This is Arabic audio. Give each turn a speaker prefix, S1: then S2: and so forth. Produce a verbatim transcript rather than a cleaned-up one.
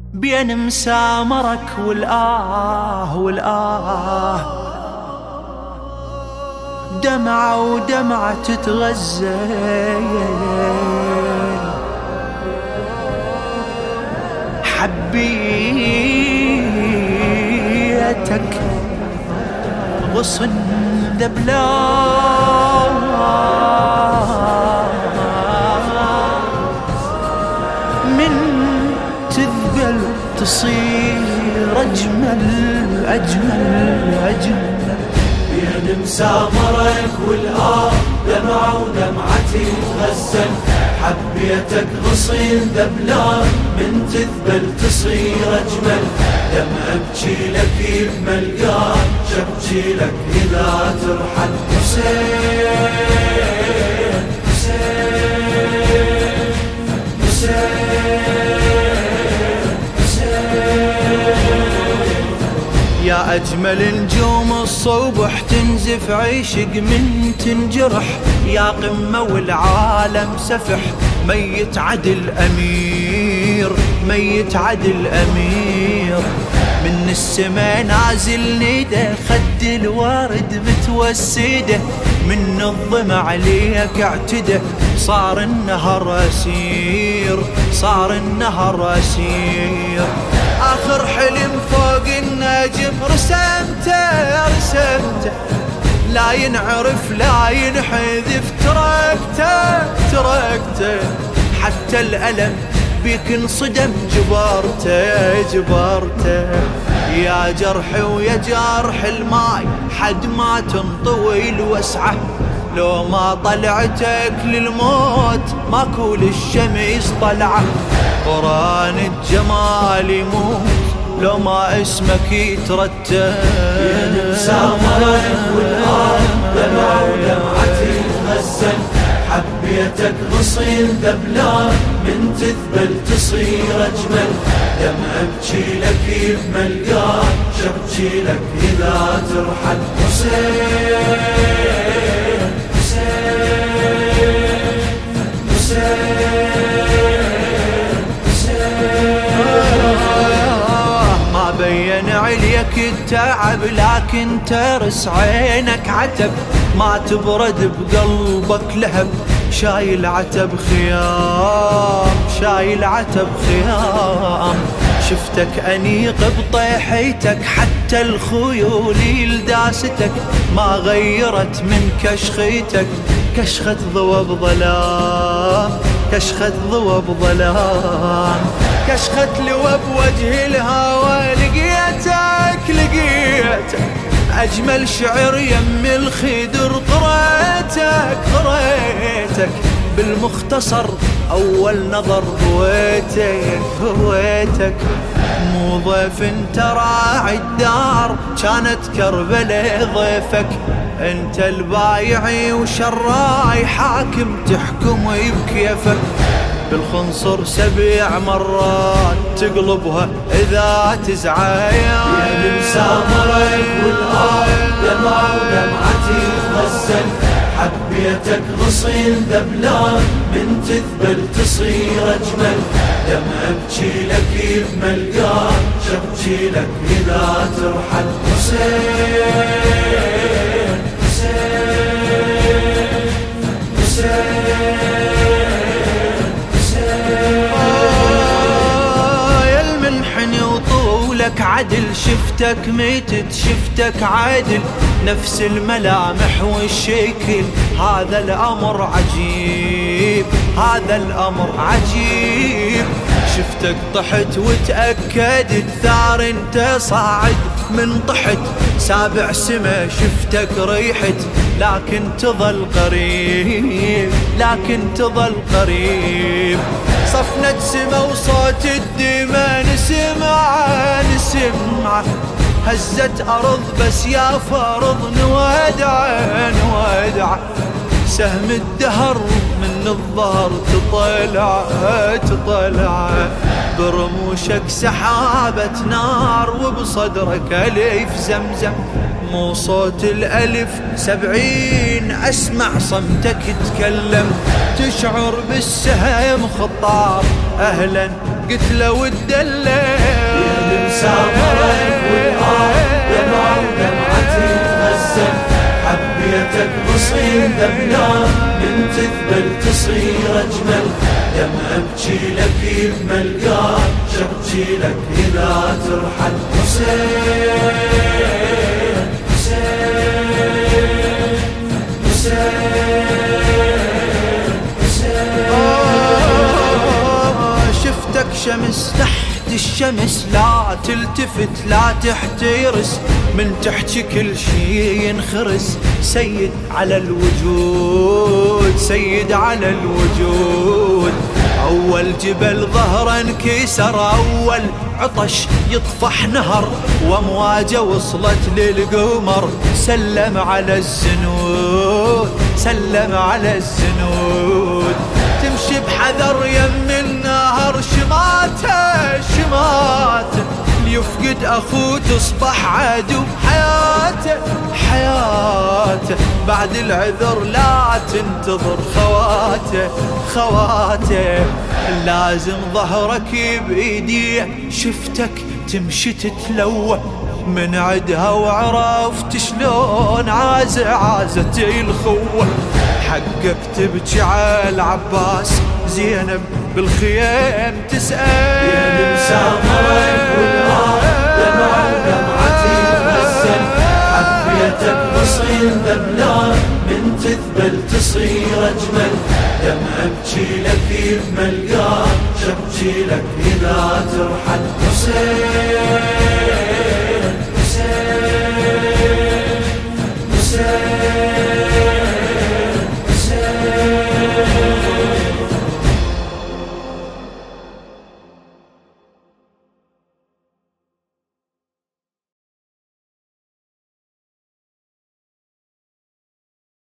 S1: بين مسامرك والآه والآه، دمعة ودمعة تتغزل، حبيتك غصن ذبلان، من تذبل تصير أجمل أجمل أجمل.
S2: بين مسامرك والآه، دمعة ودمعتي تغزل، حبيتك غصين ذبلان، من تذبل تصير أجمل. دم أبكي لك بملقاك، شبكي لك إذا ترحل. حسين حسين حسين حسين.
S1: يا أجمل نجوم الصبح تنزف عيشق من تنجرح، يا قمة والعالم سفح، ميت عدل أمير ميت عدل أمير. من السما نازل نيده، خد الوارد متوسده، من الضمع عليك اعتده، صار النهر أسير صار النهر أسير. آخر حلم فوق النجم رسمته رسمته، لا ينعرف لا ينحذف، تركته تركته، حتى الألم بيك انصدم، جبرته جبرته. يا جرحي ويا جرح الماي، حد ما تنطوي الوسعة، لو ما طلعتك للموت ماكو للشمس طلعة. قران الجمال يموت لو ما اسمك يترتب.
S2: بين مسامرك والآه، دمعة ودمعتي تغزل، حبيتك غصين ذبلان، من تذبل تصير أجمل. دم أبكي لك بملقاك، شبكي لك إذا ترحل. حسين حسين حسين حسين.
S1: ما بين عليك التعب، لكن ترس عينك عتب، ما تبرد بقلبك لهب، شايل عتب خيام شايل عتب خيام. شفتك أنيق بطيحيتك، حتى الخيول لداستك ما غيرت من كشختك، كشخة ضوى بظلام كشخة ضوى بظلام. كشخة لوى بوجه الهوى، لقيتك لقيتك، أجمل شعر يم الخدر قريتك قريتك. بالمختصر أول نظر هويتك هويتك. مو ضيف انت راعي الدار، كانت كربلة ضيفك، انت البايعي وشراي حاكم تحكم بكيفك. بالخنصر سبع مرات تقلبها إذا تزعل.
S2: بين مسامرك والآه، دمعة ودمعتي تغزل، حبيتك غصين ذبلان، من تذبل تصير أجمل. دم أبكي لك بملقاك، شبكي لك إذا ترحل. حسين حسين حسين.
S1: يا المنحني وطولك عدل، شفتك ميتت شفتك عدل، نفس الملامح والشكل، هذا الأمر عجيب هذا الأمر عجيب. شفتك طحت وتأكدت، ثار انت صاعد من طحت، سابع سما شفتك ريحت، لكن تظل قريب لكن تظل قريب. صفنة سما وصوت الدماء نسمع نسمع، هزت أرض بس يا فرض نودع نودع. سهم الدهر من الظهر تطلع تطلع، برموشك سحابة نار وبصدرك ألف زمزم. مو صوت الألف سبعين أسمع صمتك تكلم، تشعر بالسهم خطار أهلا قتله والدلة
S2: يا مسامرك والآه دمع ودمعتي تغزل حبيتك نصين ذبلان من تذبل تصير أجمل دم أبكي لك بملقاك شبكي لك إذا ترحل حسين حسين حسين حسين
S1: شفتك شمس تحت الشمس لا تلتفت لا تحترس من تحكي كل شي ينخرس سيد على الوجود سيد على الوجود أول جبل ظهره انكسر أول عطش يطفح نهر وامواجه وصلت للقمر سلم على الزنود سلم على الزنود تمشي بحذر يم النهر شماته شماته ليفقد أخوه تصبح عدو حياته حياته بعد العذر لا تنتظر خواته خواته لازم ظهرك بإيدي شفتك تمشي تتلوى من عدها وعرفت شلون عازة عازت الخوة حقك تبكي على العباس زينب بالخيام تسأل
S2: يا مسامرك والآه دمع ودمعتي تغزل حبيتك نصين ذبلان من تذبل تصير أجمل دم أبكي لك بملقاك شبكي لك إذا ترحل حسين حسين حسين